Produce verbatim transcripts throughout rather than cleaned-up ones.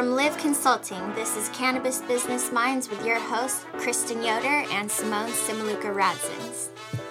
From Live Consulting, this is Cannabis Business Minds with your hosts, Kristen Yoder and Simone Simaluka Radzins.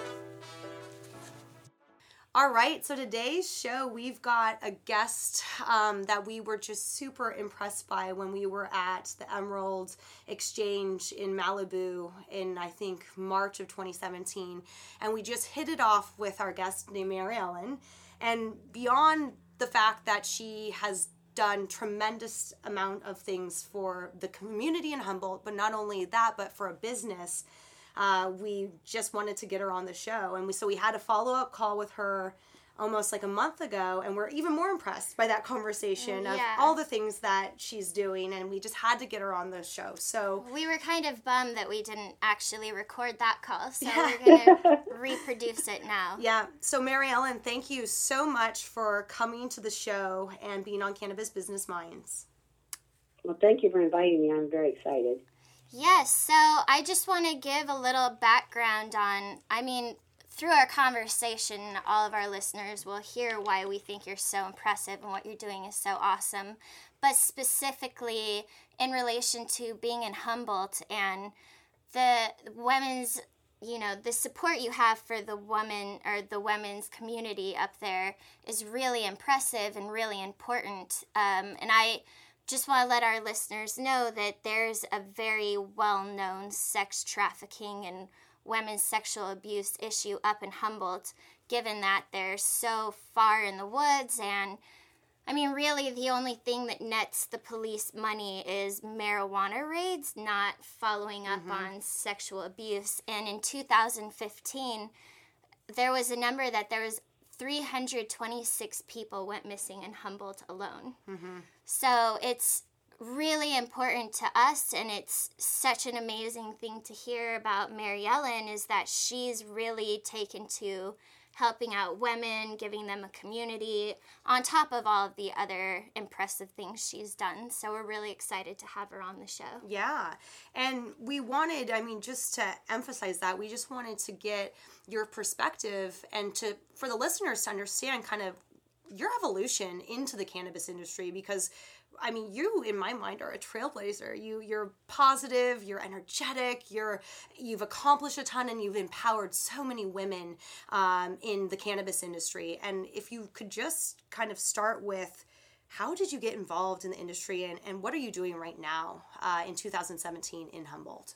All right, so today's show, we've got a guest um, that we were just super impressed by when we were at the Emerald Exchange in Malibu in, I think, March of twenty seventeen. And we just hit it off with our guest named Mary Ellen. And beyond the fact that she has done tremendous amount of things for the community in Humboldt, but not only that, but for a business, Uh, we just wanted to get her on the show. And we, so we had a follow-up call with her almost like a month ago, and we're even more impressed by that conversation yeah. of all the things that she's doing, and we just had to get her on the show. So we were kind of bummed that we didn't actually record that call, so yeah. we're going to reproduce it now. Yeah. So Mary Ellen, thank you so much for coming to the show and being on Cannabis Business Minds. Well, thank you for inviting me. I'm very excited. Yes, so I just want to give a little background on, I mean, through our conversation, all of our listeners will hear why we think you're so impressive and what you're doing is so awesome. But specifically in relation to being in Humboldt and the women's, you know, the support you have for the woman or the women's community up there is really impressive and really important. Um, and I just want to let our listeners know that there's a very well-known sex trafficking and women's sexual abuse issue up in Humboldt, given that they're so far in the woods. And I mean, really the only thing that nets the police money is marijuana raids, not following up mm-hmm. on sexual abuse. And in two thousand fifteen, there was a number that there was three hundred twenty-six people went missing in Humboldt alone. Mm-hmm. So it's really important to us, and it's such an amazing thing to hear about Mary Ellen, is that she's really taken to helping out women, giving them a community, on top of all of the other impressive things she's done. So we're really excited to have her on the show. Yeah, and we wanted, I mean, just to emphasize that, we just wanted to get your perspective and to for the listeners to understand kind of your evolution into the cannabis industry, because I mean, you, in my mind, are a trailblazer. You, you're positive, you're energetic, you're, you've accomplished a ton, and you've empowered so many women um, in the cannabis industry. And if you could just kind of start with, how did you get involved in the industry, and, and what are you doing right now uh, in two thousand seventeen in Humboldt?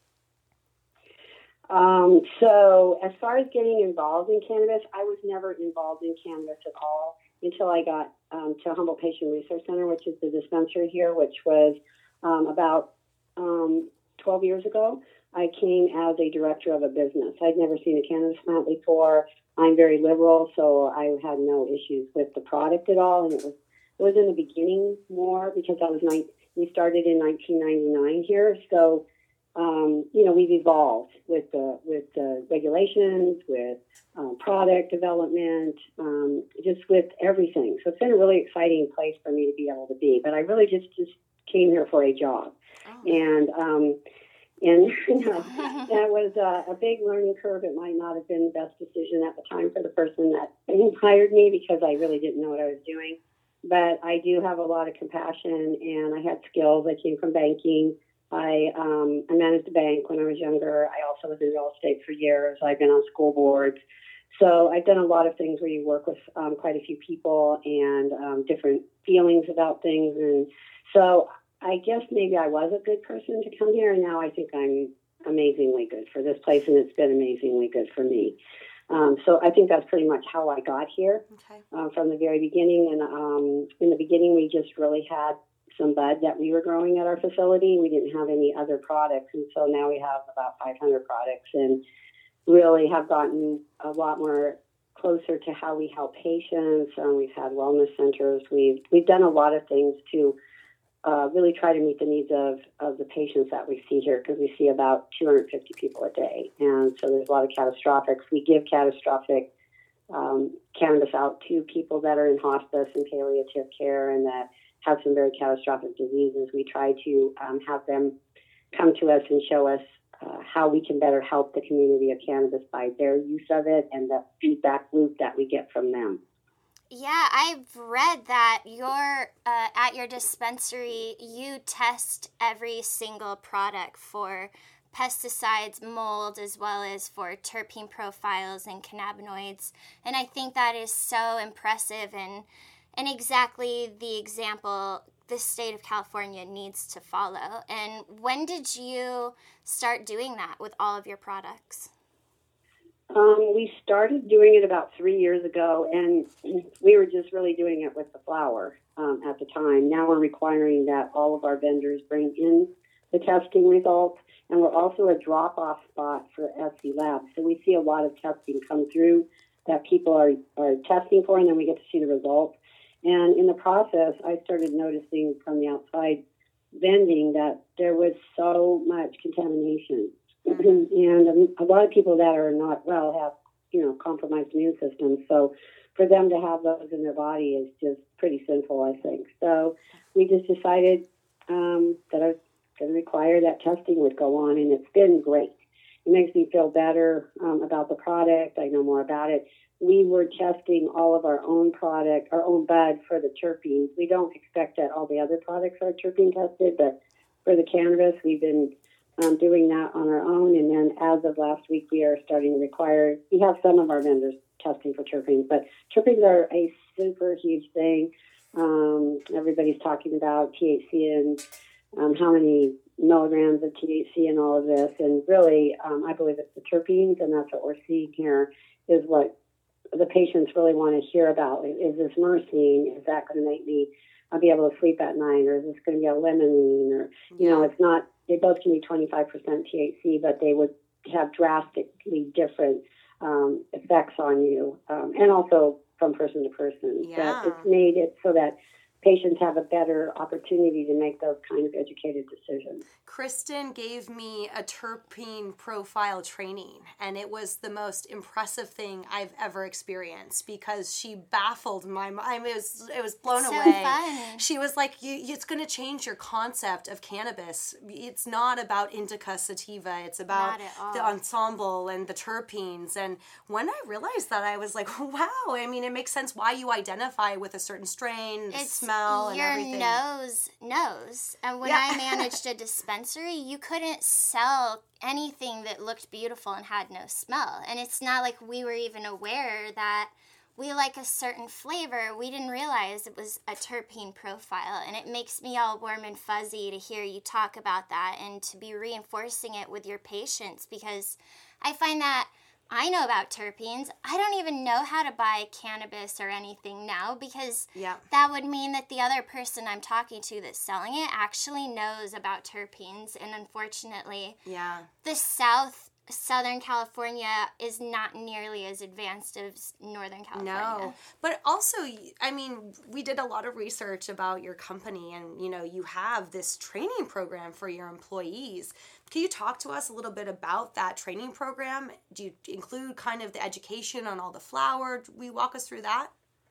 Um, so as far as getting involved in cannabis, I was never involved in cannabis at all until I got um, to Humboldt Patient Resource Center, which is the dispensary here, which was um, about um, twelve years ago. I came as a director of a business. I'd never seen a cannabis plant before. I'm very liberal, so I had no issues with the product at all. And it was it was in the beginning more because I was nine, we started in nineteen ninety-nine here, so. Um, you know, we've evolved with the with the regulations, with um, product development, um, just with everything. So it's been a really exciting place for me to be able to be. But I really just, just came here for a job, oh. and um, and you know, that was uh, a big learning curve. It might not have been the best decision at the time for the person that hired me because I really didn't know what I was doing. But I do have a lot of compassion, and I had skills. I came from banking. I um, I managed a bank when I was younger. I also was in real estate for years. I've been on school boards. So I've done a lot of things where you work with um, quite a few people and um, different feelings about things. And so I guess maybe I was a good person to come here, and now I think I'm amazingly good for this place, and it's been amazingly good for me. Um, so I think that's pretty much how I got here okay. uh, from the very beginning. And um, in the beginning, we just really had some bud that we were growing at our facility. We didn't have any other products, and so now we have about five hundred products and really have gotten a lot more closer to how we help patients. Um, we've had wellness centers. We've we've done a lot of things to uh, really try to meet the needs of, of the patients that we see here, because we see about two hundred fifty people a day, and so there's a lot of catastrophics. We give catastrophic um, cannabis out to people that are in hospice and palliative care and that have some very catastrophic diseases. We try to um, have them come to us and show us uh, how we can better help the community of cannabis by their use of it and the feedback loop that we get from them. Yeah, I've read that your uh, at your dispensary, you test every single product for pesticides, mold, as well as for terpene profiles and cannabinoids. And I think that is so impressive and and exactly the example the state of California needs to follow. And when did you start doing that with all of your products? Um, we started doing it about three years ago, and we were just really doing it with the flower um, at the time. Now we're requiring that all of our vendors bring in the testing results, and we're also a drop-off spot for S C Labs. So we see a lot of testing come through that people are, are testing for, and then we get to see the results. And in the process, I started noticing from the outside vending that there was so much contamination. And a lot of people that are not well have, you know, compromised immune systems. So for them to have those in their body is just pretty sinful, I think. So we just decided um, that I was going to require that testing would go on, and it's been great. It makes me feel better um, about the product. I know more about it. We were testing all of our own product, our own bud for the terpenes. We don't expect that all the other products are terpene tested, but for the cannabis, we've been Um, doing that on our own, and then as of last week, we are starting to require. We have some of our vendors testing for terpenes, but terpenes are a super huge thing. Um, everybody's talking about T H C and um, how many milligrams of T H C and all of this, and really, um, I believe it's the terpenes, and that's what we're seeing here is what the patients really want to hear about. Is this myrcene? Is that going to make me I'll be able to sleep at night, or is this going to be a limonene, or, you know, it's not, they both can be twenty-five percent T H C, but they would have drastically different um, effects on you, um, and also from person to person. Yeah. But it's made it so that patients have a better opportunity to make those kind of educated decisions. Kristen gave me a terpene profile training, and it was the most impressive thing I've ever experienced because she baffled my mind. It was, it was blown so away. Fun. She was like, you, it's going to change your concept of cannabis. It's not about indica sativa. It's about the ensemble and the terpenes. And when I realized that, I was like, wow. I mean, it makes sense why you identify with a certain strain, the it's smell and your everything. nose knows. And when Yeah. I managed a dispensary, you couldn't sell anything that looked beautiful and had no smell. And it's not like we were even aware that we like a certain flavor. We didn't realize it was a terpene profile. And it makes me all warm and fuzzy to hear you talk about that and to be reinforcing it with your patients, because I find that I know about terpenes. I don't even know how to buy cannabis or anything now, because Yeah. that would mean that the other person I'm talking to that's selling it actually knows about terpenes. And unfortunately, Yeah. the South, Southern California is not nearly as advanced as Northern California. No, but also, I mean, we did a lot of research about your company, and, you know, you have this training program for your employees. Can you talk to us a little bit about that training program? Do you include kind of the education on all the flower? Will you walk us through that?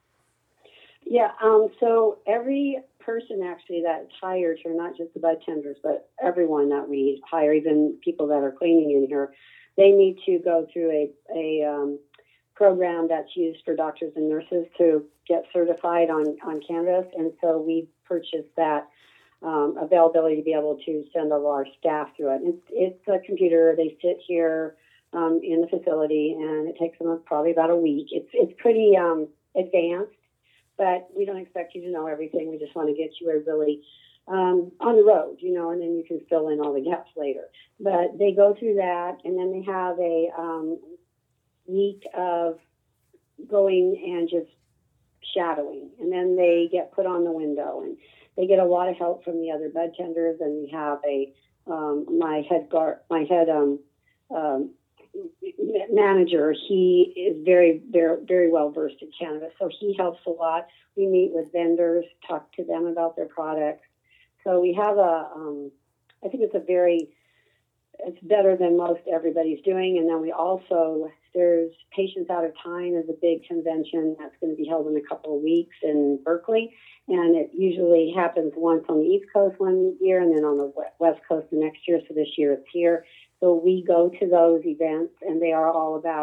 Yeah, um, so every person actually that's hired here, not just the bud tenders, but everyone that we hire, even people that are cleaning in here, they need to go through a, a um, program that's used for doctors and nurses to get certified on, on cannabis. And so we purchased that um, availability to be able to send all our staff through it. It's, it's a computer. They sit here um, in the facility, and it takes them probably about a week. It's, it's pretty um, advanced. But we don't expect you to know everything. We just want to get you a really um, on the road, you know, and then you can fill in all the gaps later. But they go through that, and then they have a um, week of going and just shadowing. And then they get put on the window, and they get a lot of help from the other bud tenders. And we have a um, my head guard, my head um, um, manager, he is very, very, very well versed in cannabis, so he helps a lot. We meet with vendors, talk to them about their products. So we have a, um, I think it's a very, it's better than most everybody's doing. And then we also, there's Patients Out of Time is a big convention that's going to be held in a couple of weeks in Berkeley, and it usually happens once on the East Coast one year and then on the West Coast the next year. So this year it's here. So we go to those events, and they are all about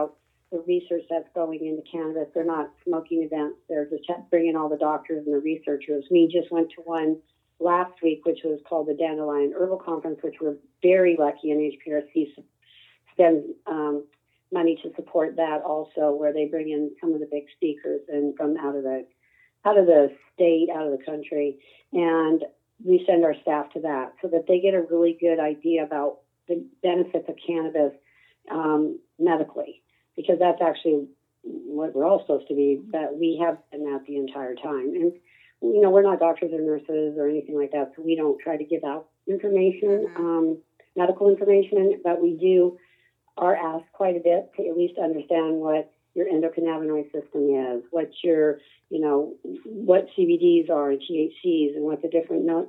the research that's going into cannabis. They're not smoking events. They're just bringing all the doctors and the researchers. We just went to one last week, which was called the Dandelion Herbal Conference, which we're very lucky, and H P R C spends um, money to support that also, where they bring in some of the big speakers and from out of the out of the state, out of the country, and we send our staff to that so that they get a really good idea about the benefits of cannabis um, medically, because that's actually what we're all supposed to be, that we have been that the entire time. And, you know, we're not doctors or nurses or anything like that, so we don't try to give out information, Mm-hmm. um, medical information, but we do are asked quite a bit to at least understand what your endocannabinoid system is, what your, you know, what C B Ds are and T H Cs and what the different no-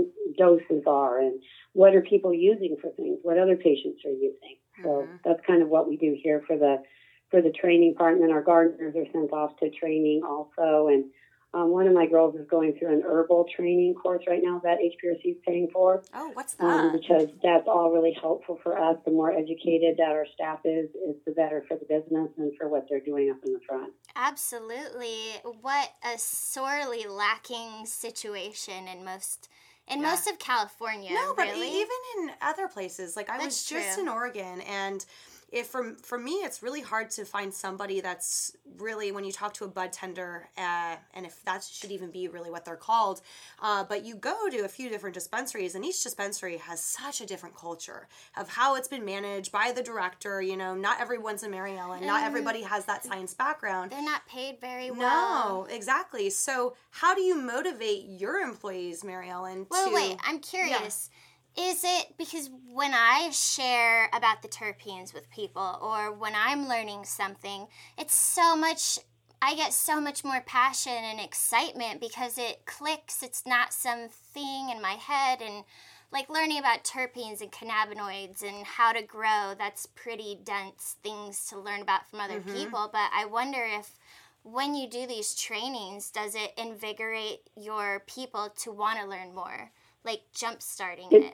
doses are and what are people using for things, what other patients are using. So Mm-hmm. that's kind of what we do here for the for the training part. And then our gardeners are sent off to training also. And um, one of my girls is going through an herbal training course right now that H P R C is paying for. Oh, what's that? Um, because that's all really helpful for us. The more educated that our staff is, is the better for the business and for what they're doing up in the front. Absolutely. What a sorely lacking situation in most in Yeah. most of California. No, but really. even in other places, like I was That's just true. in Oregon, and if for for me, it's really hard to find somebody that's really, when you talk to a bud tender, uh, and if that should even be really what they're called, uh, but you go to a few different dispensaries, and each dispensary has such a different culture of how it's been managed by the director. You know, not everyone's a Mary Ellen, not Mhm. everybody has that science background. They're not paid very well. No, exactly. So how do you motivate your employees, Mary Ellen? Well, to, wait, I'm curious. Is it because when I share about the terpenes with people or when I'm learning something, it's so much, I get so much more passion and excitement because it clicks. It's not some thing in my head. And like learning about terpenes and cannabinoids and how to grow, that's pretty dense things to learn about from other Mhm. people. But I wonder if when you do these trainings, does it invigorate your people to want to learn more? Like jump starting It- it.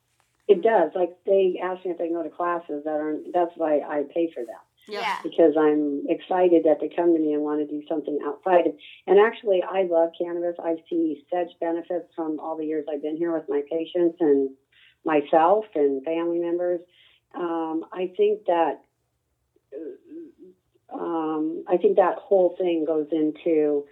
It does. Like they ask me if they can go to classes that aren't, that's why I pay for them. Yeah. Because I'm excited that they come to me and want to do something outside. of- And actually, I love cannabis. I see such benefits from all the years I've been here with my patients and myself and family members. Um, I think that um, I think that whole thing goes into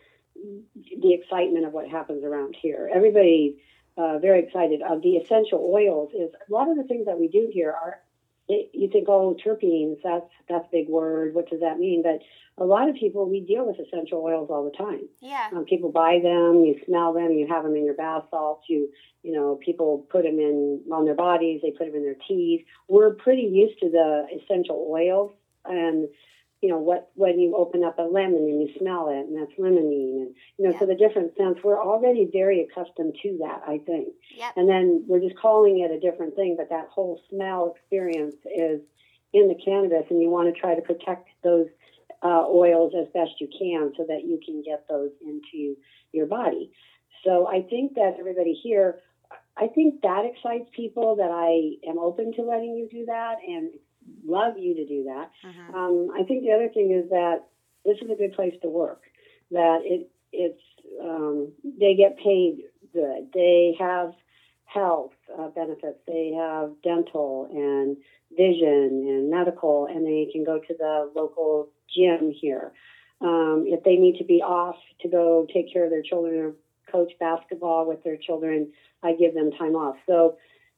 the excitement of what happens around here. Everybody uh, very excited. Uh, the essential oils is a lot of the things that we do here are. It, you think, oh, terpenes, that's that's a big word. What does that mean? But a lot of people, we deal with essential oils all the time. Yeah. Um, people buy them, you smell them, you have them in your bath salts. You, you know, people put them in on their bodies. They put them in their teas. We're pretty used to the essential oils, and you know what when you open up a lemon and you smell it, and that's limonene, and you know, Yeah. so the different scents. We're already very accustomed to that, I think. Yep. And then we're just calling it a different thing, but that whole smell experience is in the cannabis, and you want to try to protect those uh, oils as best you can so that you can get those into your body. So I think that everybody here, I think that excites people, that I am open to letting you do that and love you to do that. Mhm. Um, I think the other thing is that this is a good place to work, that it it's um, they get paid good. They have health uh, benefits. They have dental and vision and medical, and they can go to the local gym here. Um, if they need to be off to go take care of their children or coach basketball with their children, I give them time off. So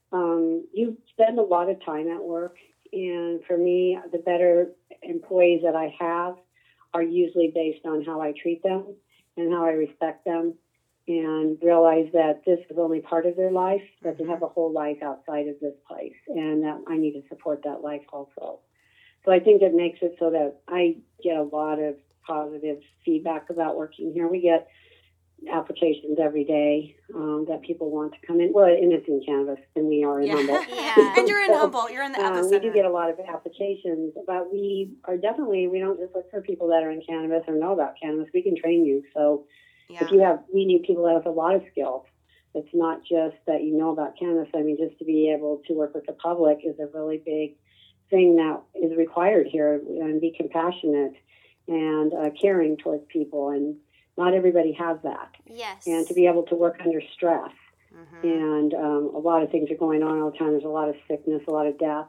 um, you spend a lot of time at work. And for me, the better employees that I have are usually based on how I treat them and how I respect them, and realize that this is only part of their life, that they have a whole life outside of this place, and that I need to support that life also. So I think it makes it so that I get a lot of positive feedback about working here. We get applications every day um, that people want to come in. Well, and it's in cannabis, and we are in Yeah. Humboldt. Yeah. And you're in So, Humboldt. You're in the um, epicenter. we do get a lot of applications, but we are definitely, we don't just look for people that are in cannabis or know about cannabis. We can train you. So yeah. if you have, we need people that have a lot of skills. It's not just that you know about cannabis. I mean, just to be able to work with the public is a really big thing that is required here, and be compassionate and uh, caring towards people. And not everybody has that. Yes. And to be able to work under stress. Mm-hmm. And um, a lot of things are going on all the time. There's a lot of sickness, a lot of death,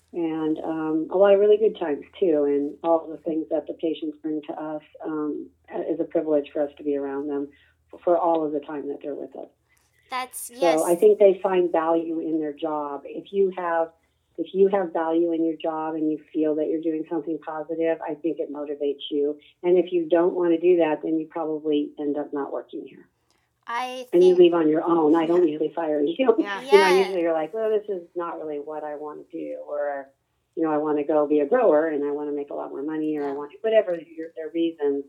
and um, a lot of really good times too. And all the things that the patients bring to us um, is a privilege for us to be around them for all of the time that they're with us. That's, yes. So I think they find value in their job. If you have if you have value in your job and you feel that you're doing something positive, I think it motivates you. And if you don't want to do that, then you probably end up not working here. I think, and you leave on your own. I don't usually fire you. Yeah. You know, usually you're like, well, this is not really what I want to do, or, you know, I want to go be a grower and I want to make a lot more money, or I want to, whatever your, their reasons.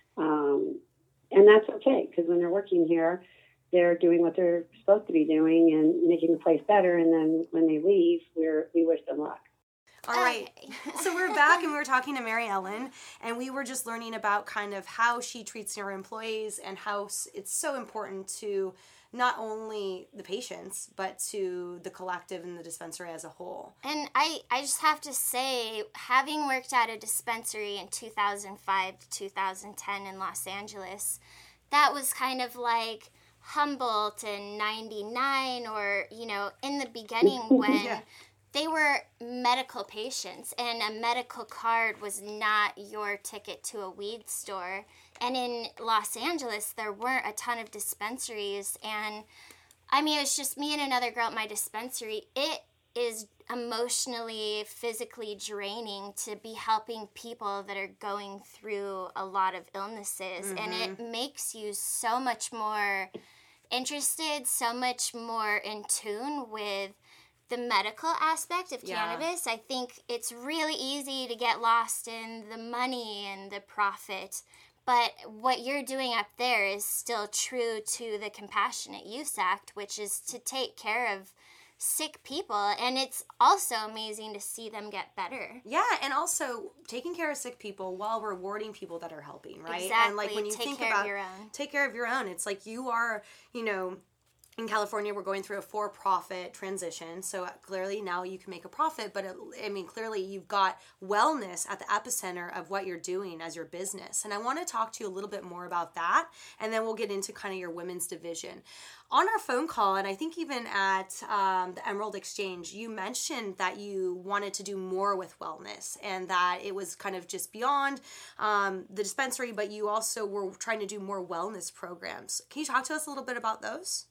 Um, and that's okay, because when they're working here, they're doing what they're supposed to be doing and making the place better. And then when they leave, we're, we wish them luck. All right. So we're back and we were talking to Mary Ellen, and we were just learning about kind of how she treats her employees and how it's so important to not only the patients, but to the collective and the dispensary as a whole. And I, I just have to say, having worked at a dispensary in two thousand five to two thousand ten in Los Angeles, that was kind of like Humboldt in ninety-nine, or, you know, in the beginning when yeah. they were medical patients and a medical card was not your ticket to a weed store. And in Los Angeles, there weren't a ton of dispensaries. And I mean, it was just me and another girl at my dispensary. It is emotionally, physically draining to be helping people that are going through a lot of illnesses. Mm-hmm. And it makes you so much more interested, so much more in tune with the medical aspect of yeah. cannabis. I think it's really easy to get lost in the money and the profit. But what you're doing up there is still true to the Compassionate Use Act, which is to take care of sick people, and it's also amazing to see them get better. Yeah, and also taking care of sick people while rewarding people that are helping, right? Exactly. And like when you take think care about of your own. take care of your own, it's like you are, you know, in California, we're going through a for-profit transition, so clearly now you can make a profit, but it, I mean, clearly you've got wellness at the epicenter of what you're doing as your business, and I want to talk to you a little bit more about that, and then we'll get into kind of your women's division. On our phone call, and I think even at um, the Emerald Exchange, you mentioned that you wanted to do more with wellness, and that it was kind of just beyond um, the dispensary, but you also were trying to do more wellness programs. Can you talk to us a little bit about those?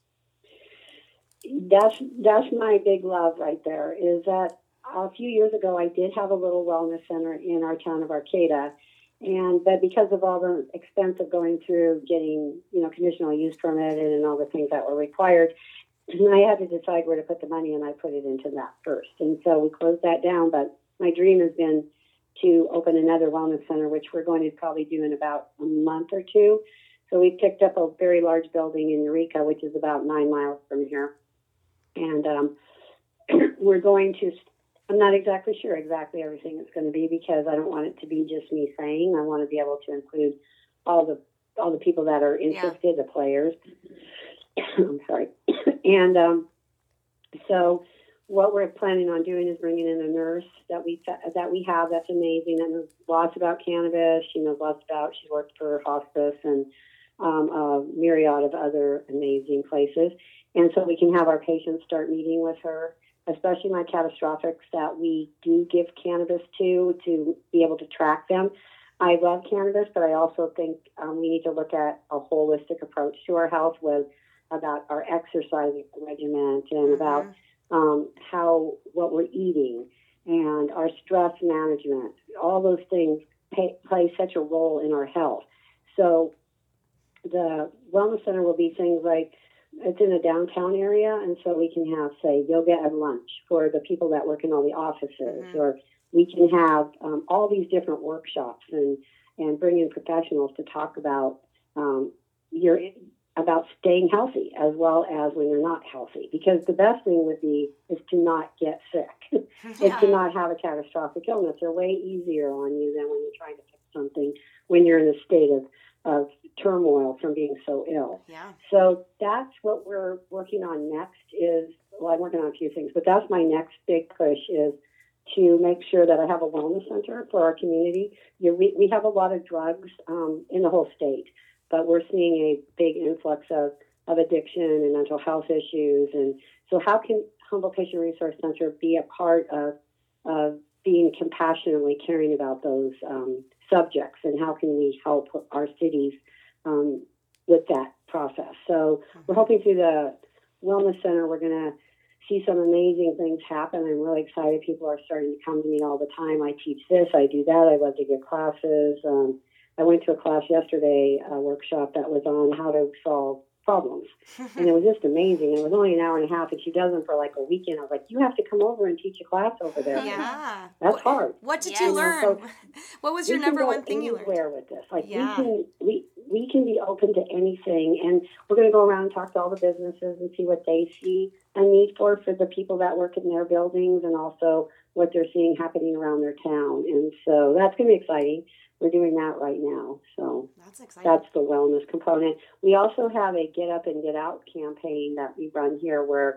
That's that's my big love right there, is that a few years ago I did have a little wellness center in our town of Arcata, and but because of all the expense of going through getting, you know, conditional use permitted and all the things that were required, I had to decide where to put the money, and I put it into that first. And so we closed that down, but my dream has been to open another wellness center, which we're going to probably do in about a month or two. So we picked up a very large building in Eureka, which is about nine miles from here. And um, we're going to, I'm not exactly sure exactly everything it's going to be, because I don't want it to be just me saying. I want to be able to include all the all the people that are interested, yeah. the players. I'm sorry. And um, so what we're planning on doing is bringing in a nurse that we that we have that's amazing, that knows lots about cannabis. She knows lots about, she's worked for hospice and um, a myriad of other amazing places. And so we can have our patients start meeting with her, especially my catastrophics that we do give cannabis to, to be able to track them. I love cannabis, but I also think um, we need to look at a holistic approach to our health, with about our exercise regimen and mm-hmm. about um, how, what we're eating and our stress management. All those things pay, play such a role in our health. So the wellness center will be things like, it's in a downtown area, and so we can have, say, yoga at lunch for the people that work in all the offices, mm-hmm. or we can have um, all these different workshops and, and bring in professionals to talk about um, your about staying healthy as well as when you're not healthy. Because the best thing would be is to not get sick, yeah. is to not have a catastrophic illness. They're way easier on you than when you're trying to fix something when you're in a state of of turmoil from being so ill. Yeah. So that's what we're working on next is, well, I'm working on a few things, but that's my next big push is to make sure that I have a wellness center for our community. You know, we, we have a lot of drugs um, in the whole state, but we're seeing a big influx of, of addiction and mental health issues. And so how can Humboldt Patient Resource Center be a part of, of being compassionately caring about those um, subjects, and how can we help our cities um, with that process? So we're hoping through the Wellness Center, we're going to see some amazing things happen. I'm really excited. People are starting to come to me all the time. I teach this, I do that. I love to give classes. Um, I went to a class yesterday, a workshop that was on how to solve problems. And it was just amazing. It was only an hour and a half, and she does them for like a weekend. I was like, you have to come over and teach a class over there. Yeah. That's what, hard. What did yeah. you learn? So what was your number one thing you learned? Anywhere with this. Like yeah. we can we we can be open to anything, and we're going to go around and talk to all the businesses and see what they see a need for for the people that work in their buildings, and also what they're seeing happening around their town. And so that's going to be exciting. We're doing that right now. So that's exciting. That's the wellness component. We also have a Get Up and Get Out campaign that we run here, where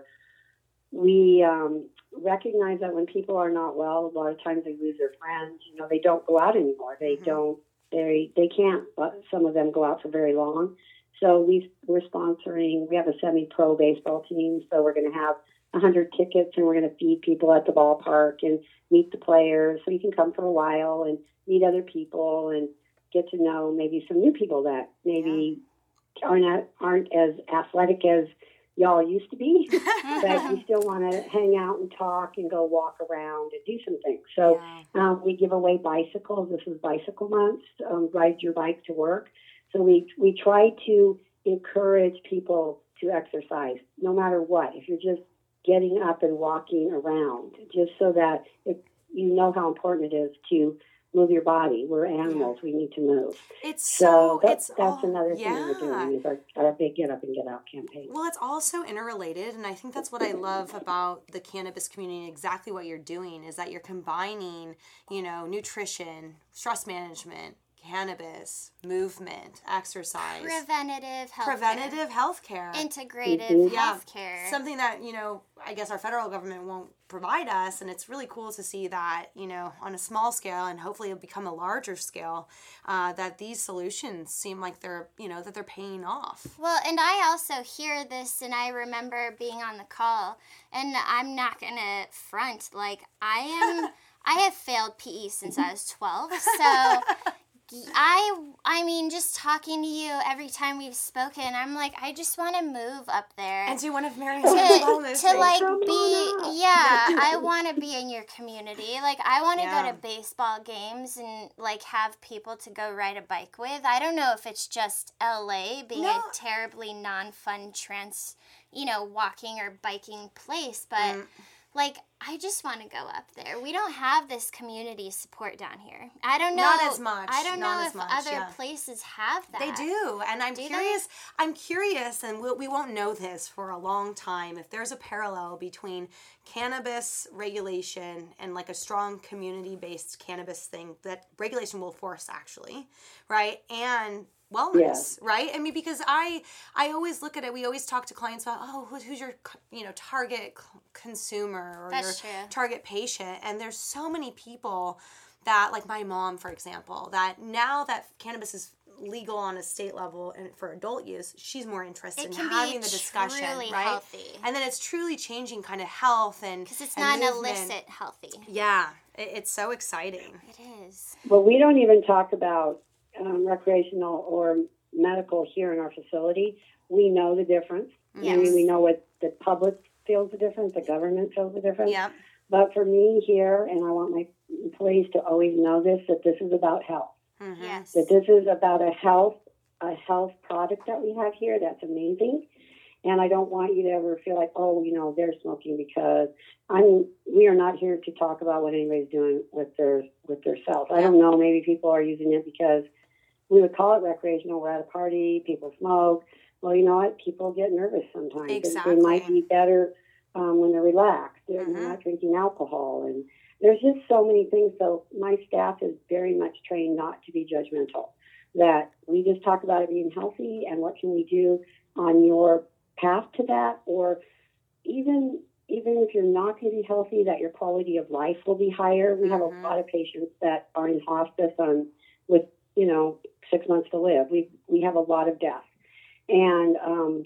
we um, recognize that when people are not well, a lot of times they lose their friends. You know, they don't go out anymore. They mm-hmm. don't. They they can't. But some of them go out for very long. So we we're sponsoring. We have a semi-pro baseball team, so we're going to have one hundred tickets, and we're going to feed people at the ballpark and meet the players. So you can come for a while and meet other people and get to know maybe some new people that maybe yeah. aren't aren't as athletic as y'all used to be, but you still want to hang out and talk and go walk around and do some things. So yeah. um, we give away bicycles. This is Bicycle Month. Um, ride your bike to work. So we we try to encourage people to exercise, no matter what. If you're just getting up and walking around, just so that it, you know how important it is to move your body. We're animals. We need to move. It's so, so that's, it's that's all, another yeah. thing we're doing is our, our big Get Up and Get Out campaign. Well, it's all so interrelated, and I think that's what I love about the cannabis community. Exactly what you're doing is that you're combining, you know, nutrition, stress management, cannabis, movement, exercise, preventative health preventative health care, integrative mm-hmm. health care. Yeah. Something that, you know, I guess our federal government won't provide us, and it's really cool to see that, you know, on a small scale, and hopefully it'll become a larger scale, uh, that these solutions seem like they're, you know, that they're paying off. Well, and I also hear this, and I remember being on the call, and I'm not gonna front, like, I am, I have failed P E since I was twelve, so I, I mean, just talking to you every time we've spoken, I'm like, I just want to move up there. And do one of Mary's to, wellness to like Come be, yeah, I want to be in your community. Like, I want to Yeah. go to baseball games and, like, have people to go ride a bike with. I don't know if it's just L A being No. a terribly non-fun trans, you know, walking or biking place, but... Mm. Like, I just want to go up there. We don't have this community support down here. I don't know. Not as much. I don't Not know as if much, other yeah. places have that. They do, and I'm Do curious. They? I'm curious, and we'll, we won't know this for a long time. If there's a parallel between cannabis regulation and like a strong community-based cannabis thing that regulation will force, actually, right? And wellness, Yes. right? I mean, because I I always look at it. We always talk to clients about, oh, who's, who's your you know target c- consumer or That's your true. target patient, and there's so many people that, like my mom, for example, that now that cannabis is legal on a state level and for adult use, she's more interested It in can having be the discussion, truly right? healthy. And then it's truly changing kind of health and Because it's and not an movement. illicit healthy. Yeah, it, it's so exciting. It is. Well, we don't even talk about um, recreational or medical here in our facility. We know the difference. Yes. I mean, we know what the public feels the difference, the government feels the difference. Yeah. But for me here, and I want my employees to always know this, that this is about health. Mm-hmm. Yes. That this is about a health, a health product that we have here that's amazing. And I don't want you to ever feel like, oh, you know, they're smoking, because I'm. We are not here to talk about what anybody's doing with their with their self. I don't know. Maybe people are using it because we would call it recreational. We're at a party, people smoke. Well, you know what? People get nervous sometimes. Exactly. They might be better um, when they're relaxed. They're Mm-hmm. not drinking alcohol. And there's just so many things. So my staff is very much trained not to be judgmental, that we just talk about it being healthy and what can we do on your path to that, or even even if you're not going to be healthy, that your quality of life will be higher. We have Mm-hmm. a lot of patients that are in hospice on with, you know, six months to live. We we have a lot of death. And um,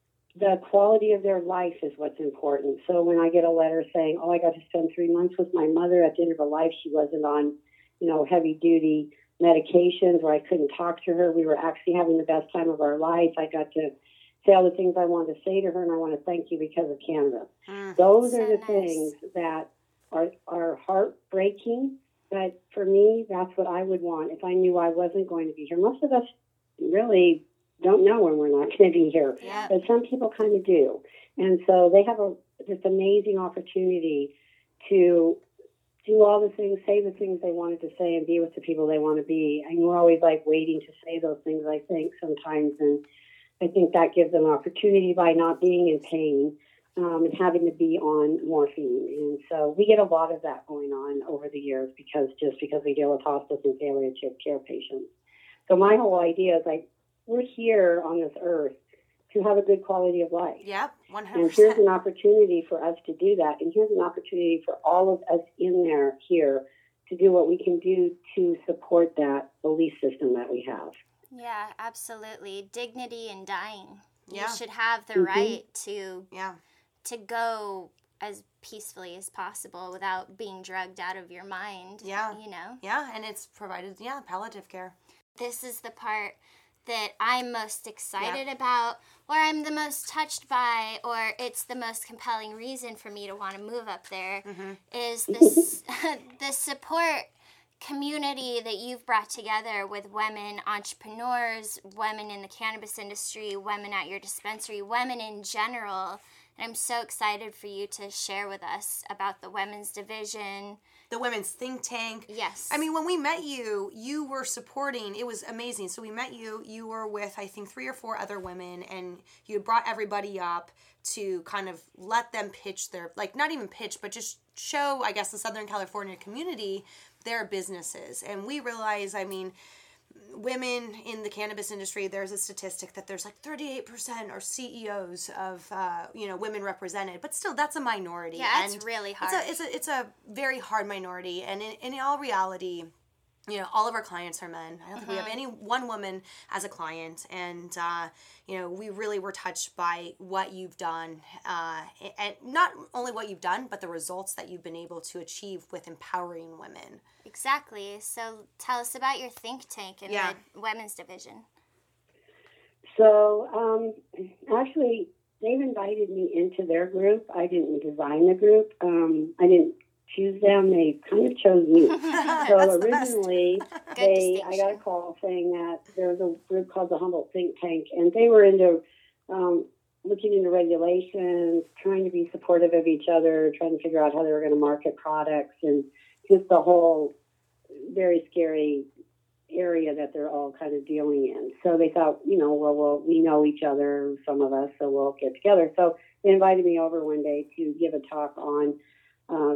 the quality of their life is what's important. So when I get a letter saying, oh, I got to spend three months with my mother at the end of her life, she wasn't on, you know, heavy duty medications where I couldn't talk to her. We were actually having the best time of our life. I got to say all the things I wanted to say to her, and I want to thank you because of Canada. Mm. Those So are the nice. things that are, are heartbreaking. But for me, that's what I would want if I knew I wasn't going to be here. Most of us really don't know when we're not going to be here, Yeah. but some people kind of do. And so they have a this amazing opportunity to do all the things, say the things they wanted to say, and be with the people they want to be. And we're always like waiting to say those things, I think, sometimes. And I think that gives them opportunity by not being in pain um, and having to be on morphine. And so we get a lot of that going on over the years because just because we deal with hospice and palliative care patients. So my whole idea is like, we're here on this earth to have a good quality of life. Yep, one hundred And percent. here's an opportunity for us to do that. And here's an opportunity for all of us in there here to do what we can do to support that belief system that we have. Yeah, absolutely. Dignity in dying. Yeah. You should have the Mhm. right to Yeah. to go as peacefully as possible without being drugged out of your mind. Yeah. You know? Yeah, and it's provided, yeah, palliative care. This is the part that I'm most excited about, or I'm the most touched by, or it's the most compelling reason for me to want to move up there, Mm-hmm. is this the support community that you've brought together with women entrepreneurs, women in the cannabis industry, women at your dispensary, women in general. And I'm so excited for you to share with us about the women's division. The women's think tank. Yes. I mean, when we met you, you were supporting, it was amazing. So we met you, you were with, I think, three or four other women, and you had brought everybody up to kind of let them pitch their, like, not even pitch, but just show, I guess, the Southern California community their businesses. And we realized, I mean, women in the cannabis industry, there's a statistic that there's like thirty-eight percent are C E Os of, uh, you know, women represented, but still that's a minority. Yeah, and it's really hard. It's a, it's a, it's a very hard minority. And in, in all reality, you know, all of our clients are men. I don't think we have any one woman as a client. And, uh, you know, we really were touched by what you've done. Uh, and not only what you've done, but the results that you've been able to achieve with empowering women. Exactly. So tell us about your think tank and Yeah. the women's division. So um, actually, they've invited me into their group. I didn't design the group. Um, I didn't choose them. They kind of chose me. So That's the best. originally, Good they I got a distinction. call saying that there was a group called the Humboldt Think Tank, and they were into um, looking into regulations, trying to be supportive of each other, trying to figure out how they were going to market products, and just the whole very scary area that they're all kind of dealing in. So they thought, you know, well, well, we know each other, some of us, so we'll get together. So they invited me over one day to give a talk on uh,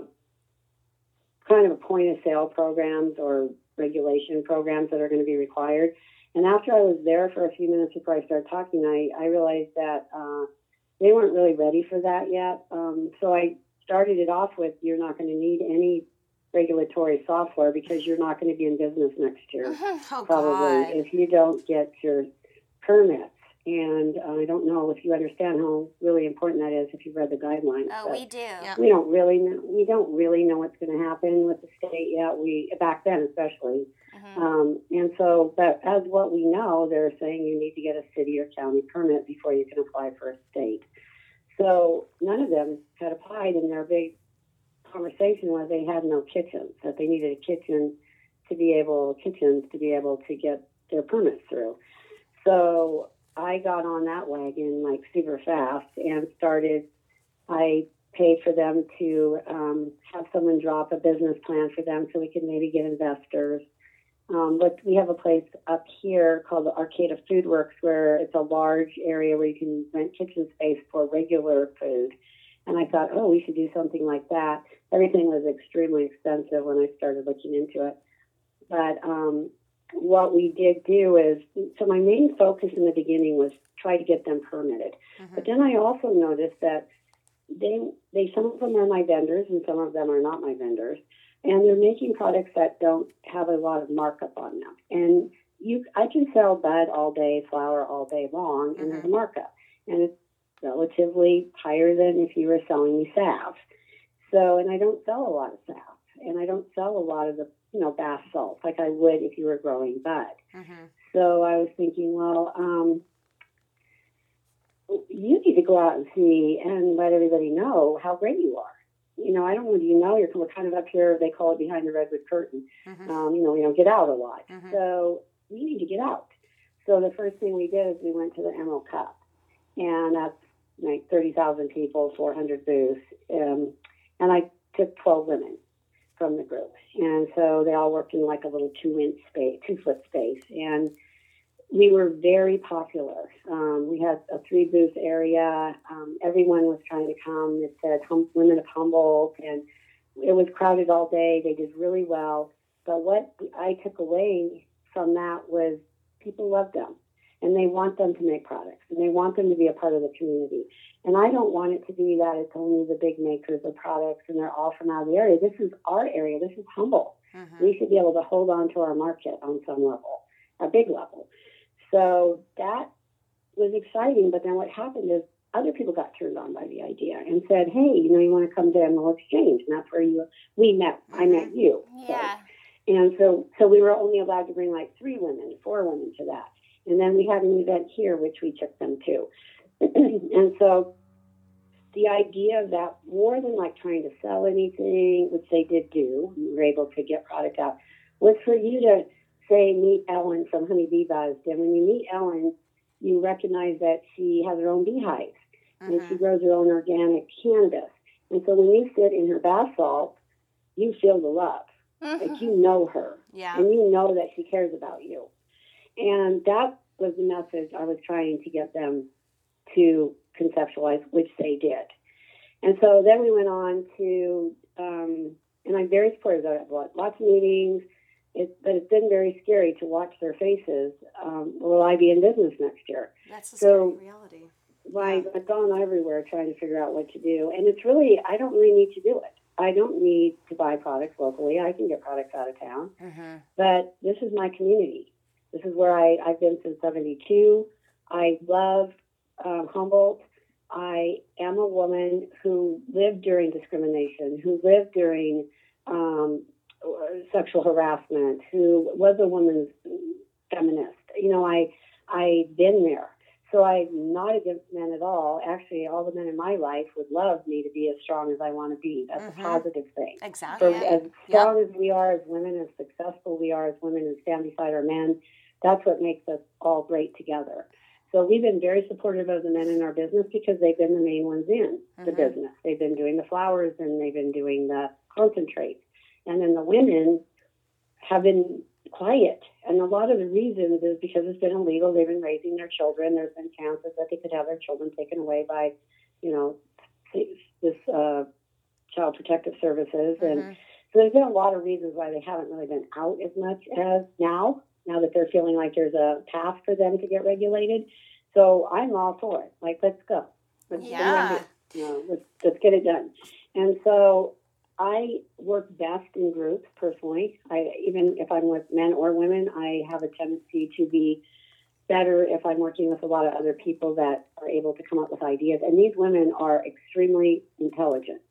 kind of a point of sale programs or regulation programs that are going to be required. And after I was there for a few minutes before I started talking, I, I realized that uh, they weren't really ready for that yet. Um, so I started it off with, you're not going to need any regulatory software because you're not going to be in business next year, Oh, probably, God. if you don't get your permits. And uh, I don't know if you understand how really important that is if you've read the guidelines. Oh, but we do. Yeah. we don't really know, we don't really know what's going to happen with the state yet. We back then especially. Mhm. Um, and so, but as what we know, they're saying you need to get a city or county permit before you can apply for a state. So none of them had applied, and their big conversation was they had no kitchens, that they needed a kitchen to be able, kitchens to be able to get their permits through. So I got on that wagon like super fast and started, I paid for them to um, have someone drop a business plan for them so we could maybe get investors. Um, but we have a place up here called the Arcata Food Works where it's a large area where you can rent kitchen space for regular food. And I thought, oh, we should do something like that. Everything was extremely expensive when I started looking into it. But um, what we did do is, so my main focus in the beginning was try to get them permitted. Mhm. But then I also noticed that they they some of them are my vendors and some of them are not my vendors, and they're making products that don't have a lot of markup on them. And you, I can sell bud all day, flower all day long, and mm-hmm. there's a markup, and it's relatively higher than if you were selling me salve. So, and I don't sell a lot of salve, and I don't sell a lot of the, you know, bath salts like I would if you were growing bud. Mm-hmm. So I was thinking, well, um, you need to go out and see and let everybody know how great you are. You know, I don't know if you know, you're we're kind of up here, they call it behind the redwood curtain. Mm-hmm. Um, you know, we don't get out a lot. Mm-hmm. So we need to get out. So the first thing we did is we went to the Emerald Cup. And that's like thirty thousand people, four hundred booths. Um, and I took twelve women from the group. And so they all worked in like a little two-inch space, two-foot space. And we were very popular. Um, we had a three-booth area. Um, everyone was trying to come. It said hum- Women of Humboldt, and it was crowded all day. They did really well. But what I took away from that was people loved them, and they want them to make products, and they want them to be a part of the community. And I don't want it to be that it's only the big makers of products, and they're all from out of the area. This is our area. This is Humboldt. Mm-hmm. We should be able to hold on to our market on some level, a big level. So that was exciting, but then what happened is other people got turned on by the idea and said, hey, you know, you want to come to Emerald Exchange? And that's where you we met. Mm-hmm. I met you. Yeah. So, and so, so we were only allowed to bring like three women, four women to that. And then we had an event here, which we took them to. And so the idea of that, more than like trying to sell anything, which they did do, we were able to get product out, was for you to say, meet Ellen from Honey Bee Buzzed. And when you meet Ellen, you recognize that she has her own beehives, mm-hmm. and she grows her own organic cannabis. And so when you sit in her bath salt, you feel the love. Mm-hmm. Like you know her. Yeah. And you know that she cares about you. And that was the message I was trying to get them to conceptualize, which they did. And so then we went on to, um, and I'm very supportive of it. Lots of meetings. It, but it's been very scary to watch their faces. Um, will I be in business next year? That's a so, scary reality. Like, yeah. I've gone everywhere trying to figure out what to do. And it's really, I don't really need to do it. I don't need to buy products locally. I can get products out of town. Mm-hmm. But this is my community. This is where I, I've been since seventy-two. I love um, Humboldt. I am a woman who lived during discrimination, who lived during um, sexual harassment, who was a woman's feminist. You know, I, I've been there. So I'm not against men at all. Actually, all the men in my life would love me to be as strong as I want to be. That's mm-hmm. a positive thing. Exactly. For, as strong yep. as we are as women, as successful we are as women and stand beside our men, that's what makes us all great together. So we've been very supportive of the men in our business because they've been the main ones in mm-hmm. the business. They've been doing the flowers and they've been doing the concentrates. And then the women have been quiet. And a lot of the reasons is because it's been illegal. They've been raising their children. There's been chances that they could have their children taken away by, you know, this uh, Child Protective Services. Mm-hmm. And so there's been a lot of reasons why they haven't really been out as much as now, now that they're feeling like there's a path for them to get regulated. So I'm all for it. Like, let's go. Let's, yeah. you know, let's, let's get it done. And so I work best in groups personally. I, even if I'm with men or women, I have a tendency to be better if I'm working with a lot of other people that are able to come up with ideas. And these women are extremely intelligent.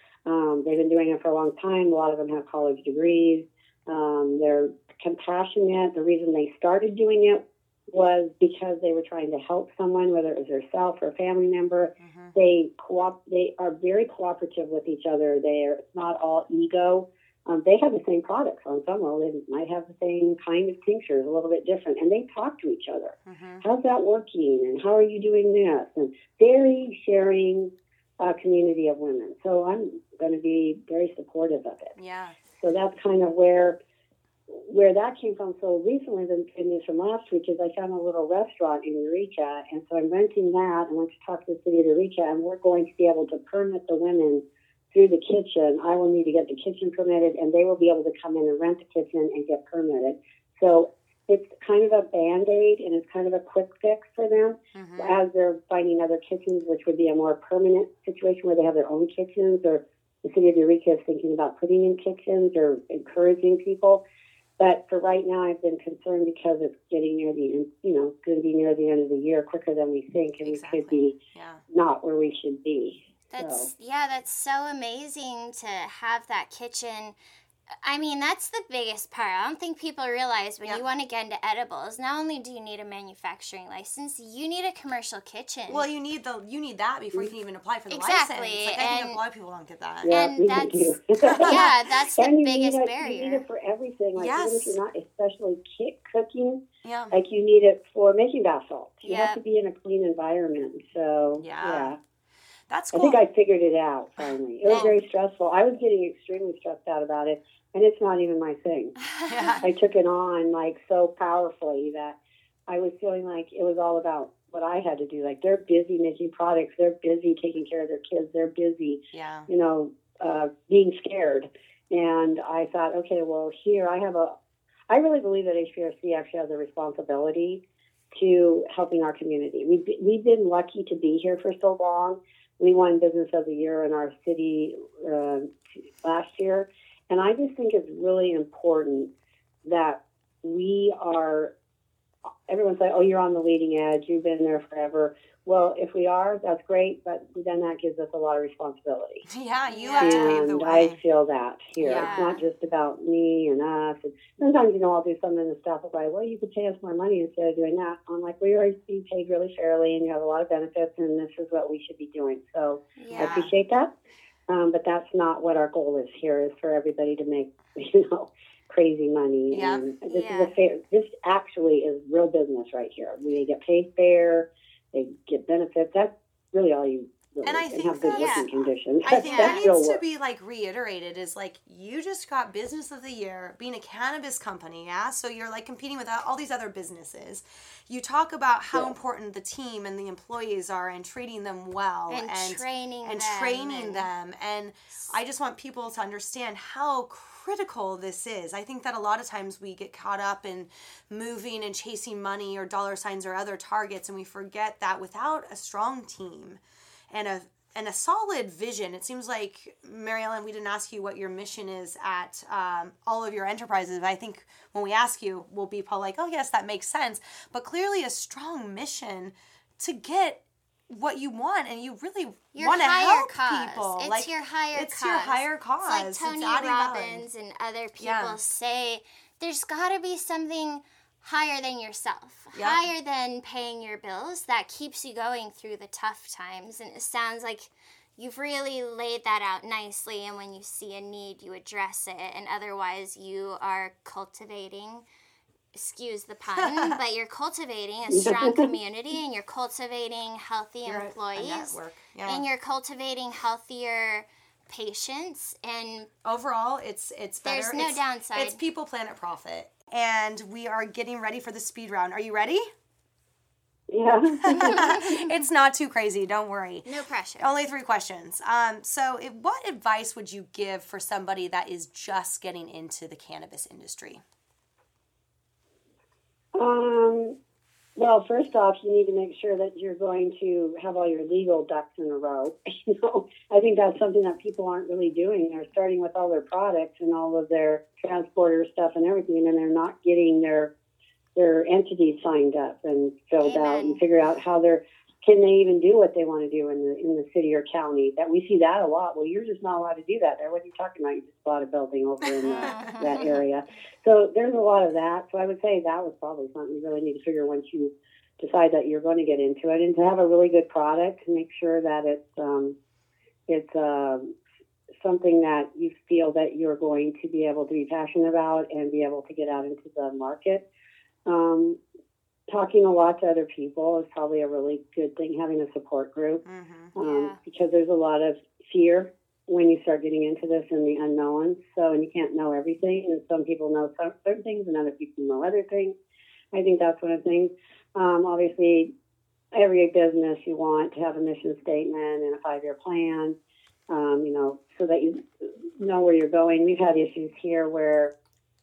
Um, they've been doing it for a long time. A lot of them have college degrees. Um, they're compassionate. The reason they started doing it was because they were trying to help someone, whether it was themselves or a family member. Mm-hmm. They co- they are very cooperative with each other. They're it's not all ego. Um, they have the same products on some level. They might have the same kind of tinctures, a little bit different, and they talk to each other. Mm-hmm. How's that working? And how are you doing this? And very sharing uh, community of women. So I'm going to be very supportive of it. Yeah. So that's kind of where. Where that came from. So recently, the good news from last week is I found a little restaurant in Eureka, and so I'm renting that. I went to talk to the city of Eureka, and we're going to be able to permit the women through the kitchen. I will need to get the kitchen permitted, and they will be able to come in and rent the kitchen and get permitted. So it's kind of a Band-Aid and it's kind of a quick fix for them Mm-hmm. as they're finding other kitchens, which would be a more permanent situation where they have their own kitchens, or the city of Eureka is thinking about putting in kitchens or encouraging people. But for right now, I've been concerned because it's getting near the, you know, going to be near the end of the year quicker than we think, and Exactly. we could be Yeah. not where we should be. That's So. yeah, that's so amazing to have that kitchen. I mean, that's the biggest part. I don't think people realize when Yep. you want to get into edibles, not only do you need a manufacturing license, you need a commercial kitchen. Well, you need the you need that before you can even apply for the Exactly, license. Like, I think and- a lot of people don't get that. Yeah, And we that's- do. yeah, that's the And you biggest need it, barrier. You need it for everything. Like even Yes. if you're not especially ki- cooking, Yeah. like you need it for making bath salts. You Yep. have to be in a clean environment. So Yeah. yeah. That's I cool. think I figured it out finally. It was Yeah. very stressful. I was getting extremely stressed out about it, and it's not even my thing. Yeah. I took it on like so powerfully that I was feeling like it was all about what I had to do. Like they're busy making products, they're busy taking care of their kids, they're busy, Yeah. you know, uh, being scared. And I thought, okay, well, here I have a. I really believe that H B R C actually has a responsibility to helping our community. We've be- we've been lucky to be here for so long. We won Business of the Year in our city uh, last year. And I just think it's really important that we are, everyone's like, oh, you're on the leading edge, you've been there forever. Well, if we are, that's great, but then that gives us a lot of responsibility. Yeah, you Yeah. have to pave the And way. I feel that here. Yeah. It's not just about me and us. And sometimes, you know, I'll do something and the staff will say, well, you could pay us more money instead of doing that. I'm like, we are being paid really fairly and you have a lot of benefits and this is what we should be doing. So I yeah. appreciate that. Um, but that's not what our goal is here, is for everybody to make, you know, crazy money. Yeah. And this Yeah. is a fair, this actually is real business right here. We get paid fair, they get benefits. That's really all you really, And I think have good that's- working conditions. I That's, think Yeah. that that's real needs to work. be like reiterated is like you just got Business of the Year being a cannabis company, yeah? So you're like competing with all these other businesses. You talk about how Yeah. important the team and the employees are and treating them well and, and training and them training and- them. And I just want people to understand how critical this is. I think that a lot of times we get caught up in moving and chasing money or dollar signs or other targets, and we forget that without a strong team and a and a solid vision. It seems like, Mary Ellen, we didn't ask you what your mission is at um, all of your enterprises. I think when we ask you, we'll be probably like, oh, yes, that makes sense. But clearly a strong mission to get what you want, and you really Your want to higher help cause. people. It's like, your higher it's cause. your higher cause. It's like Tony adding value. Robbins and other people Yeah. say, there's got to be something higher than yourself, Yeah. higher than paying your bills that keeps you going through the tough times. And it sounds like you've really laid that out nicely. And when you see a need, you address it. And otherwise, you are cultivating, excuse the pun, but you're cultivating a strong community, and you're cultivating healthy You're a- a employees, network. Yeah. and you're cultivating healthier patients, and Overall, it's it's better. there's no it's, downside. It's people, planet, profit. And we are getting ready for the speed round. Are you ready? Yeah. It's not too crazy. Don't worry. No pressure. Only three questions. Um, so, if, what advice would you give for somebody that is just getting into the cannabis industry? Um, well, first off, you need to make sure that you're going to have all your legal ducks in a row. You know, I think that's something that people aren't really doing. They're starting with all their products and all of their transporter stuff and everything, and then they're not getting their their entities signed up and filled out Amen. and figure out how they're can they even do what they want to do in the in the city or county. That we see that a lot. Well, you're just not allowed to do that there. What are you talking about? You just bought a building over in the, that area. So there's a lot of that. So I would say that was probably something you really need to figure once you decide that you're going to get into it, and to have a really good product, to make sure that it's um, it's um, something that you feel that you're going to be able to be passionate about and be able to get out into the market. Um, talking a lot to other people is probably a really good thing, having a support group, Mm-hmm. um, Yeah. because there's a lot of fear when you start getting into this and the unknown. So, and you can't know everything, and some people know some certain things and other people know other things. I think that's one of the things. Um, obviously, every business you want to have a mission statement and a five-year plan, um, you know, so that you know where you're going. We've had issues here where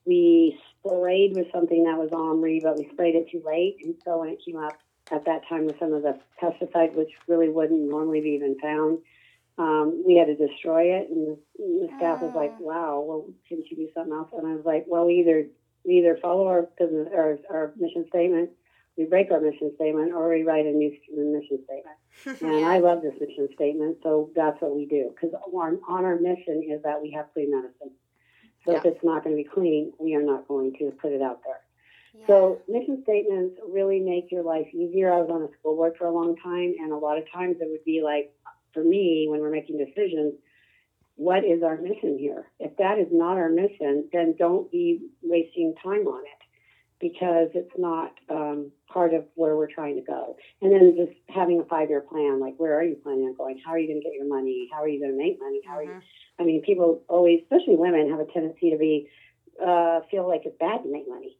we sprayed with something that was Omri, but we sprayed it too late. And so when it came up at that time with some of the pesticides, which really wouldn't normally be even found, um, we had to destroy it. And the, the staff was like, wow, well, couldn't you do something else? And I was like, well, we either, we either follow our business or our mission statement, we break our mission statement, or we write a new mission statement. And yeah. I love this mission statement, so that's what we do. Because on, on our mission is that we have clean medicine. So yeah. if it's not going to be clean, we are not going to put it out there. Yeah. So mission statements really make your life easier. I was on a school board for a long time, and a lot of times it would be like, for me, when we're making decisions, what is our mission here? If that is not our mission, then don't be wasting time on it, because it's not um, part of where we're trying to go. And then just having a five-year plan, like where are you planning on going? How are you going to get your money? How are you going to make money? How mm-hmm. are you? I mean, people always, especially women, have a tendency to be uh, feel like it's bad to make money.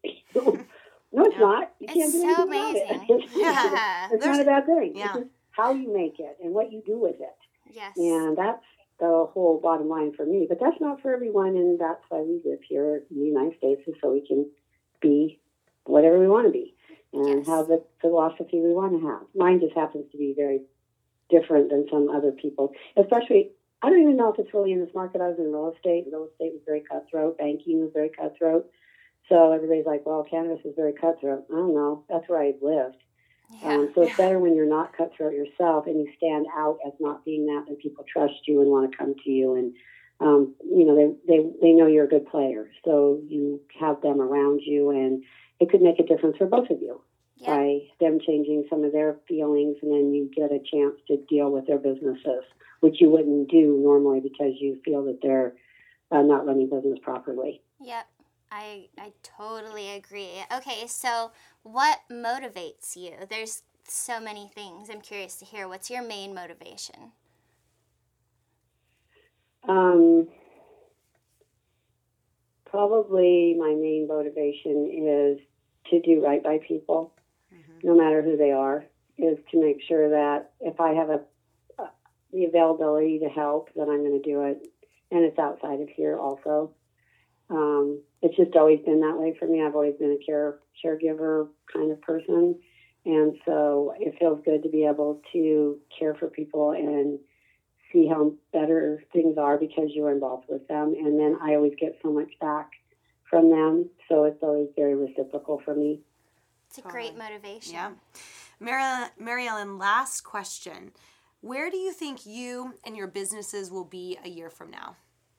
No, it's yeah. not. You it's can't do so anything amazing. About it. Yeah. It's There's, not a bad thing. Yeah. It's just how you make it and what you do with it. Yes. And that's the whole bottom line for me. But that's not for everyone, and that's why we live here in the United States, is so we can be whatever we want to be and yes. have the philosophy we want to have. Mine just happens to be very different than some other people, especially, I don't even know if it's really in this market. I was in real estate. Real estate was very cutthroat. Banking was very cutthroat. So everybody's like, well, cannabis is very cutthroat. I don't know. That's where I lived. Yeah. Um, so it's yeah. better when you're not cutthroat yourself and you stand out as not being that, and people trust you and want to come to you. And, um, you know, they, they, they know you're a good player. So you have them around you, and it could make a difference for both of you yeah. by them changing some of their feelings, and then you get a chance to deal with their businesses, which you wouldn't do normally because you feel that they're uh, not running business properly. Yep. I I totally agree. Okay, so what motivates you? There's so many things. I'm curious to hear. What's your main motivation? Um, probably my main motivation is to do right by people, mm-hmm. no matter who they are, is to make sure that if I have a, uh, the availability to help, then I'm going to do it. And it's outside of here also. Um, it's just always been that way for me. I've always been a care caregiver kind of person. And so it feels good to be able to care for people and see how better things are because you're involved with them. And then I always get so much back from them. So it's always very reciprocal for me. It's a great motivation. Yeah. Mary, Mary Ellen, last question. Where do you think you and your businesses will be a year from now?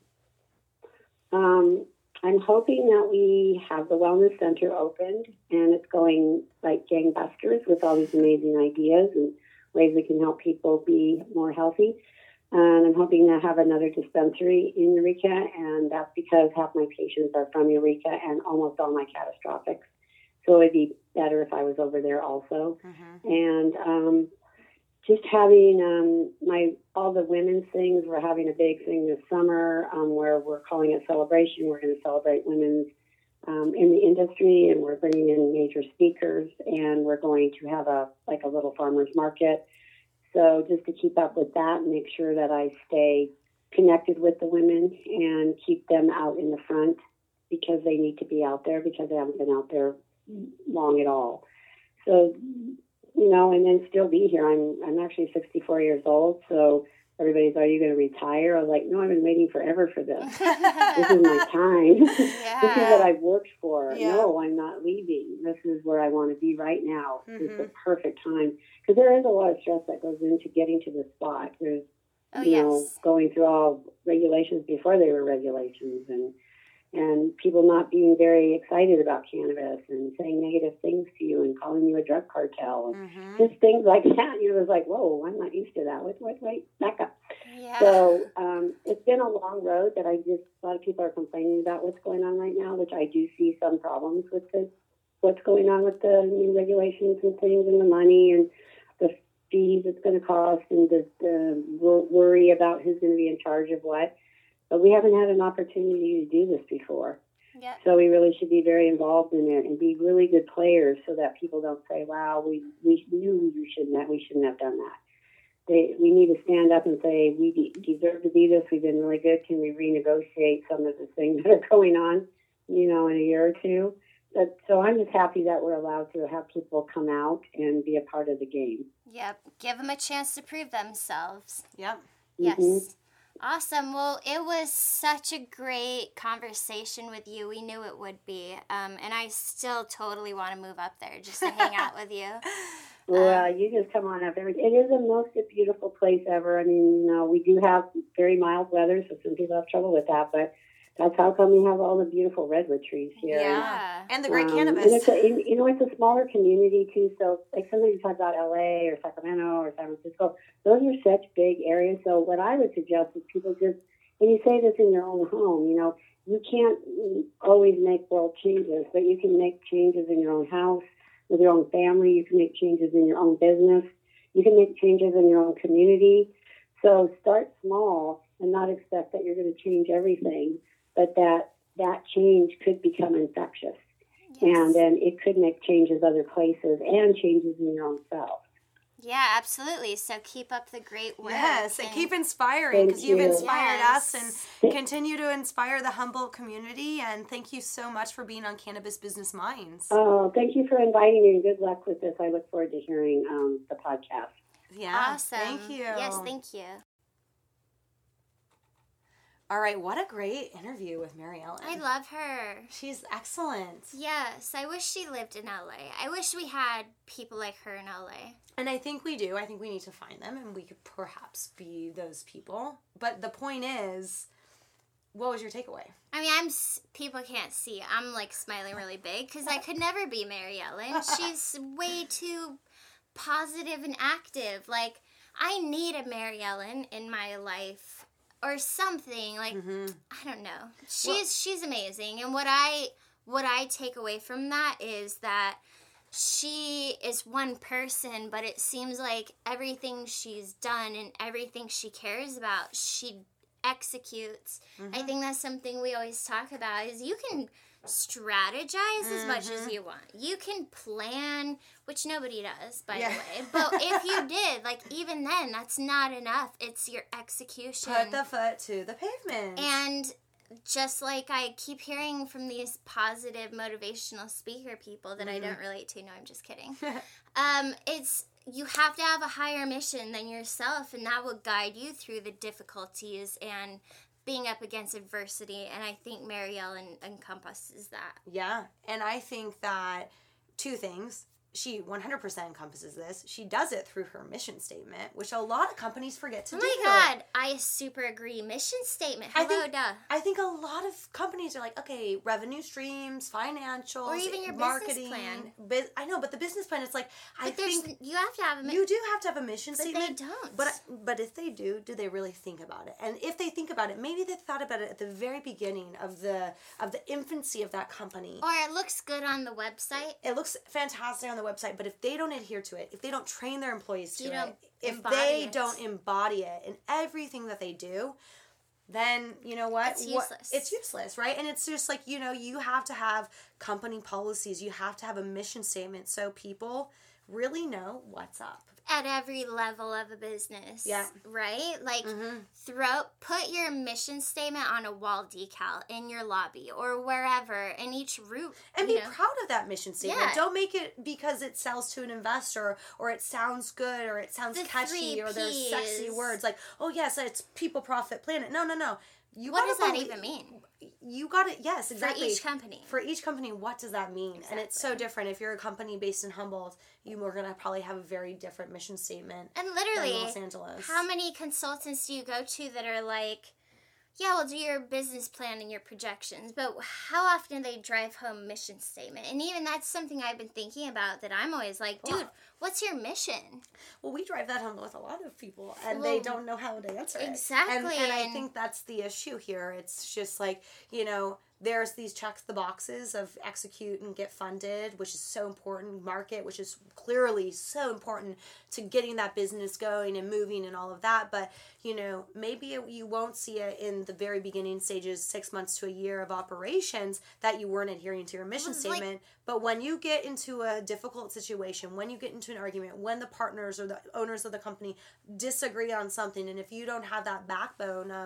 Um, I'm hoping that we have the Wellness Center opened and it's going like gangbusters with all these amazing ideas and ways we can help people be more healthy. And I'm hoping to have another dispensary in Eureka, and that's because half my patients are from Eureka and almost all my catastrophics. So it'd be better if I was over there also. Mm-hmm. And um, just having um, my all the women's things. We're having a big thing this summer um, where we're calling it Celebration. We're going to celebrate women's um, in the industry, and we're bringing in major speakers, and we're going to have a like a little farmers market. So just to keep up with that and make sure that I stay connected with the women and keep them out in the front because they need to be out there because they haven't been out there long at all. So, you know, and then still be here. I'm I'm actually sixty-four years old, so everybody's, are you going to retire? I was like, no, I've been waiting forever for this. This is my time. Yeah. This is what I've worked for. Yeah. No, I'm not leaving. This is where I want to be right now. Mm-hmm. This is the perfect time. Because there is a lot of stress that goes into getting to this spot. There's, oh, you yes. know, going through all regulations before they were regulations, and and people not being very excited about cannabis and saying negative things to you and calling you a drug cartel and mm-hmm. just things like that. You know, it's like, whoa, I'm not used to that. Wait, wait, wait, back up. Yeah. So um, it's been a long road that I just, a lot of people are complaining about what's going on right now, which I do see some problems with this, what's going on with the new regulations and things and the money and the fees it's going to cost and the, the worry about who's going to be in charge of what. But we haven't had an opportunity to do this before. Yep. So we really should be very involved in it and be really good players so that people don't say, wow, we, we knew we shouldn't have, we shouldn't have done that. They, we need to stand up and say, we de- deserve to do this. We've been really good. Can we renegotiate some of the things that are going on? you know, in a year or two. But, so I'm just happy that we're allowed to have people come out and be a part of the game. Yep. Give them a chance to prove themselves. Yep. Yes. Mm-hmm. Awesome. Well, it was such a great conversation with you. We knew it would be. Um, and I still totally want to move up there just to hang out with you. Well, Um, you just come on up. Every, it is the most beautiful place ever. I mean, you know, we do have very mild weather, so some people have trouble with that, but that's how come we have all the beautiful redwood trees here. Yeah. And the great Um, cannabis. And it's a, and, you know, it's a smaller community, too. So, like, sometimes you talk about L A or Sacramento or San Francisco. Those are such big areas. So what I would suggest is people just, and you say this in your own home, you know, you can't always make world changes, but you can make changes in your own house, with your own family. You can make changes in your own business. You can make changes in your own community. So start small and not expect that you're going to change everything, but that that change could become infectious. yes. And then it could make changes other places and changes in your own self. Yeah, absolutely. So keep up the great work. Yes, and and- keep inspiring Thank because you've you. inspired Yes. us and continue to inspire the Humboldt community. And thank you so much for being on Cannabis Business Minds. Oh, thank you for inviting me, and good luck with this. I look forward to hearing um, the podcast. Yeah. Awesome. Thank you. Yes, thank you. All right, what a great interview with Mary Ellen. I love her. She's excellent. Yes, I wish she lived in L A. I wish we had people like her in L A. And I think we do. I think we need to find them and we could perhaps be those people. But the point is, what was your takeaway? I mean, I'm s- people can't see. I'm like smiling really big because I could never be Mary Ellen. She's way too positive and active. Like, I need a Mary Ellen in my life or something. Like, Mm-hmm. I don't know. She's she's amazing, and what I what I take away from that is that she is one person, but it seems like everything she's done and everything she cares about, she executes. I think that's something we always talk about is you can strategize as much as you want. You can plan, which nobody does, by Yeah. the way. But if you did, like, even then, that's not enough. It's your execution. Put the foot to the pavement. And just like I keep hearing from these positive motivational speaker people that I don't relate to, no, I'm just kidding. um, it's you have to have a higher mission than yourself, and that will guide you through the difficulties and being up against adversity. And I think Mary Ellen encompasses that. Yeah, and I think that two things. She one hundred percent encompasses this. She does it through her mission statement, which a lot of companies forget to Oh do. my God, I super agree. Mission statement. I Hello, think, duh. I think a lot of companies are like, okay, revenue streams, financials, Or even your business marketing. plan. Bu- I know, but the business plan, it's like, I But there's think you have to have a mission. you do have to have a mission But they statement. don't. But but if they do, do they really think about it? And if they think about it, maybe they thought about it at the very beginning of the of the infancy of that company. Or it looks good on the website. It looks fantastic on the website, but if they don't adhere to it, if they don't train their employees to You it, don't if embody they it. don't embody it in everything that they do, then you know what? It's What- useless. it's useless, right? And it's just like, you know, you have to have company policies, you have to have a mission statement so people really know what's up. At every level of a business. Yeah. Right? Like, Mm-hmm. throw, put your mission statement on a wall decal in your lobby or wherever in each route. And you be know? proud of that mission statement. Yeah. Don't make it because it sells to an investor or it sounds good or it sounds The catchy three or there's sexy Ps. words like, oh yes, it's people, profit, planet. No, no, no. You What gotta does that believe- even mean? You got it. Yes, For exactly. each company. For each company, what does that mean? And it's so Exactly. different. If you're a company based in Humboldt, you are going to probably have a very different mission statement And than literally, Los Angeles. how many consultants do you go to that are like, yeah, we'll do your business plan and your projections, but how often do they drive home mission statement? And even that's something I've been thinking about that I'm always like, dude, Well- what's your mission? Well, we drive that home with a lot of people, and they Well, don't know how to answer it. exactly, And, and I and- think that's the issue here. It's just like, you know, there's these checks the boxes of execute and get funded, which is so important, market, which is clearly so important to getting that business going and moving and all of that. But, you know, maybe it, you won't see it in the very beginning stages, six months to a year of operations, that you weren't adhering to your mission Well, like- statement. But when you get into a difficult situation, when you get into an argument, when the partners or the owners of the company disagree on something, and if you don't have that backbone of,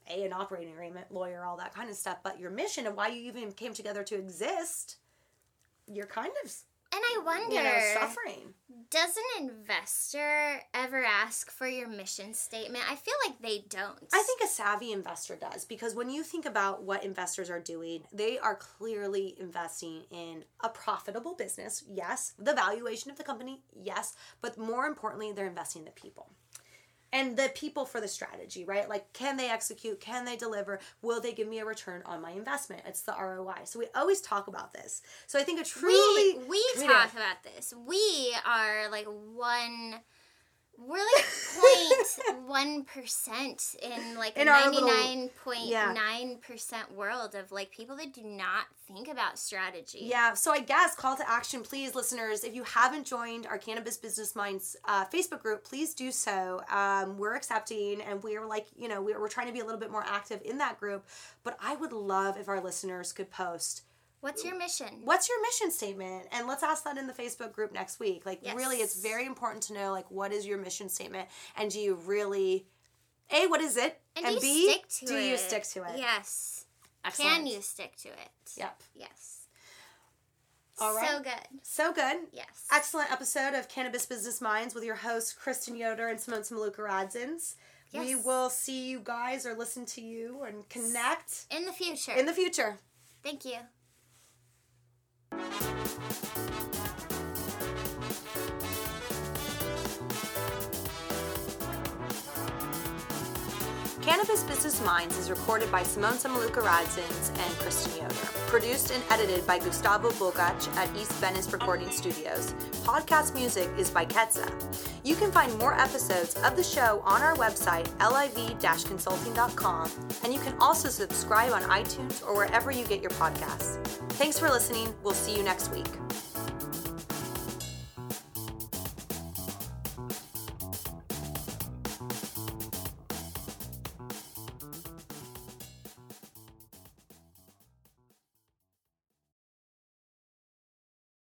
a an operating agreement, lawyer, all that kind of stuff, but your mission and why you even came together to exist, you're kind of, and I wonder, you know, suffering. Does an investor ever ask for your mission statement? I feel like they don't. I think a savvy investor does, because when you think about what investors are doing, they are clearly investing in a profitable business, yes, the valuation of the company, yes, but more importantly, they're investing in the people. And the people for the strategy, right? Like, can they execute? Can they deliver? Will they give me a return on my investment? It's the R O I. So we always talk about this. So I think a truly... We, we talk about this. We are like one... We're like zero point one percent in like a ninety-nine point nine percent world of like people that do not think about strategy. Yeah, so I guess call to action, please, listeners, if you haven't joined our Cannabis Business Minds uh, Facebook group, please do so. Um, we're accepting, and we're like, you know, we're, we're trying to be a little bit more active in that group, but I would love if our listeners could post, what's your mission? What's your mission statement? And let's ask that in the Facebook group next week. Like, yes. Really, it's very important to know, like, what is your mission statement? And do you really, A, what is it? And, and do B, you stick to do it? you stick to it? Yes. Excellent. Can you stick to it? Yep. Yes. All right. So good. So good. Yes. Excellent episode of Cannabis Business Minds with your hosts, Kristen Yoder and Simone Samaluka Radzins. Yes. We will see you guys or listen to you and connect. In the future. In the future. Thank you. Cannabis Business Minds is recorded by Simone Samaluka Radzins and Kristen Yoder. Produced and edited by Gustavo Bogac at East Venice Recording Studios. Podcast music is by Ketsa. You can find more episodes of the show on our website, liv dash consulting dot com, and you can also subscribe on iTunes or wherever you get your podcasts. Thanks for listening. We'll see you next week.